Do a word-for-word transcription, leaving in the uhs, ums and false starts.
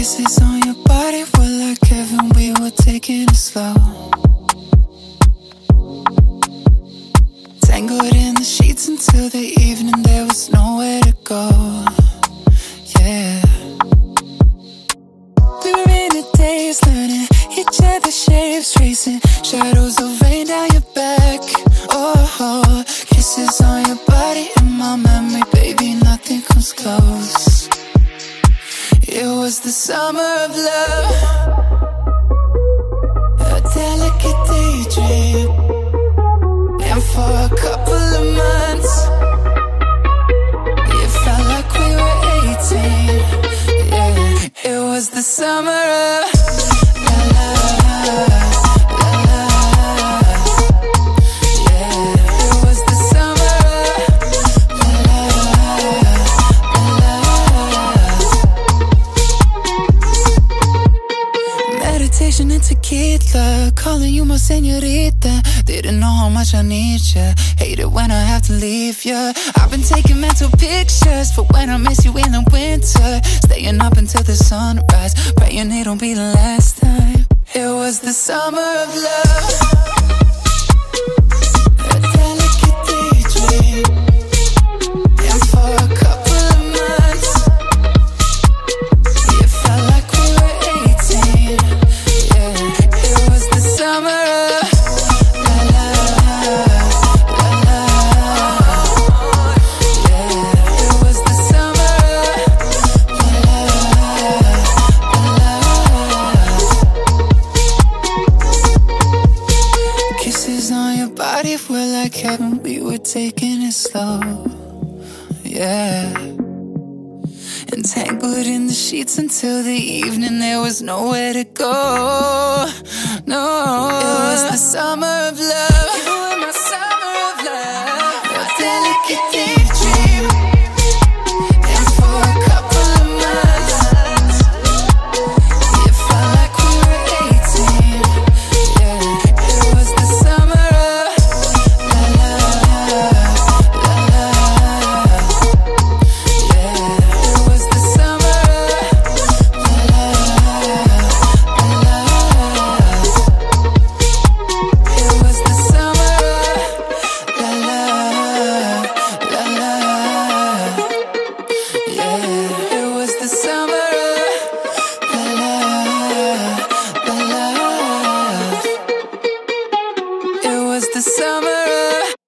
Kisses on your body were like heaven, we were taking it slow. Tangled in the sheets until the evening, there was nowhere to go. Yeah. We were in the days learning each other's shapes, tracing shadows of rain down your back. Oh, kisses on your body in my memory, baby, nothing comes close. It was the summer of love, a delicate daydream. And for a couple of months, it felt like we were eighteen. Yeah, it was the summer of la la la la la. Yeah, it was the summer of la la la la. Meditation and tequila, calling you my señorita. Didn't know how much I need ya. Hate it when I have to leave ya. I've been taking mental pictures for when I miss you in the winter. Staying up until the sunrise, praying it don't be the last time. It was the summer of love, a delicate daydream. And for a couple of months, it felt like we were eighteen. Yeah, it was the summer of body were like heaven, we were taking it slow. Yeah. Entangled in the sheets until the evening, there was nowhere to go. No, it was the summer of love. You were my summer of love, a delicate daydream. And for a couple of months, it felt like we were eighteen. Yeah, it was the summer of la la la la. Yeah, it was the summer of la la la la. It was the summer of la la la la. Yeah, it was the summer of la la la la. It was the summer of